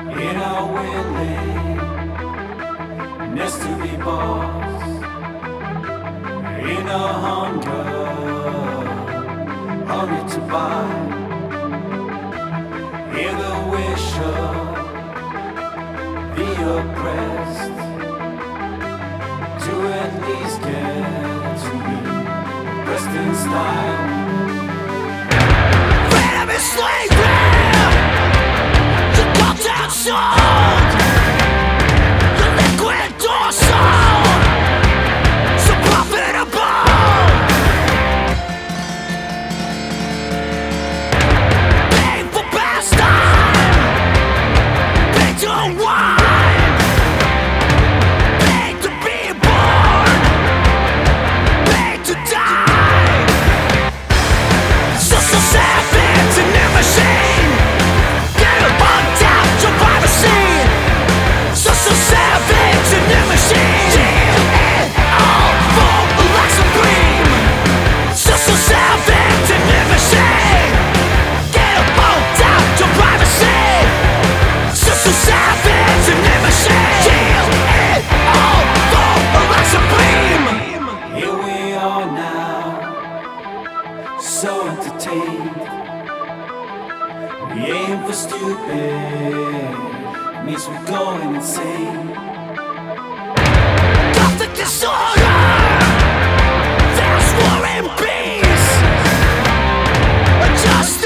In our willing nest to be boss, in our hunger to buy, hear the wish of the oppressed, to at least get to be oppressed in style. Freedom is slavery, you got down sold, you liquid dorsal, so profitable. Painful pastime, paid to unwind, paid to be born, paid to die. Social savage in their machine, get bugged out your privacy. Social savage in their machine, and all for the life supreme. Social savage in their machine, get bugged out your privacy. Social savage in their machine, and all for the life supreme. Here we are now, so entertained. We aim for stupid, means we're going insane. Gothic disorder, there's war and peace. Just